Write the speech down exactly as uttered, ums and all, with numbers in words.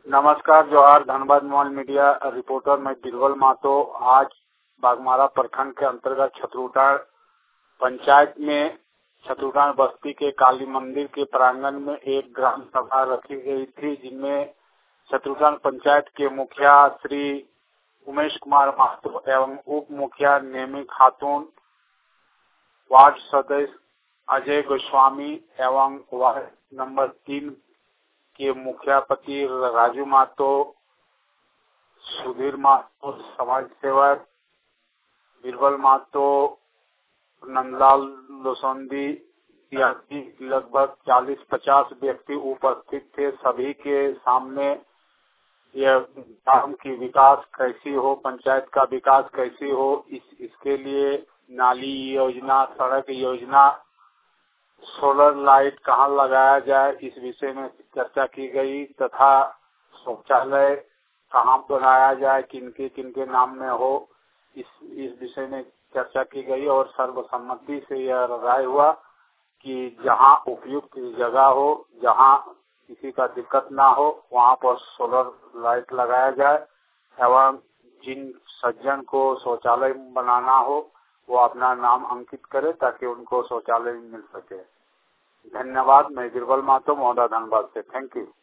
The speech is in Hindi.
नमस्कार, जोहार, धनबाद मोबाइल मीडिया रिपोर्टर मैं बीरबल महतो। आज बागमारा प्रखंड के अंतर्गत छतरूटान पंचायत में छतरूटान बस्ती के काली मंदिर के प्रांगण में एक ग्राम सभा रखी गई थी, जिनमें छतरूटान पंचायत के मुखिया श्री उमेश कुमार महतो एवं उप मुखिया नेमी खातून, वार्ड सदस्य अजय गोस्वामी एवं वार्ड नंबर तीन के मुखिया पति राजू महतो, सुधीर महतो समाज सेवक, बीरबल महतो, नंदलाल लोसंदी इत्यादि लगभग चालीस पचास व्यक्ति उपस्थित थे। सभी के सामने यह गांव की विकास कैसी हो, पंचायत का विकास कैसी हो, इस इसके लिए नाली योजना, सड़क योजना, सोलर लाइट कहाँ लगाया जाए, इस विषय में चर्चा की गई तथा शौचालय कहाँ बनाया जाए, किनके किनके नाम में हो, इस इस विषय में चर्चा की गई और सर्वसम्मति से यह राय हुआ कि जहाँ उपयुक्त जगह हो, जहाँ किसी का दिक्कत ना हो, वहाँ पर सोलर लाइट लगाया जाए एवं जिन सज्जन को शौचालय बनाना हो वो अपना नाम अंकित करे ताकि उनको शौचालय मिल सके। धन्यवाद। मैं बीरबल महतो, महोदा, धनबाद से। Thank you.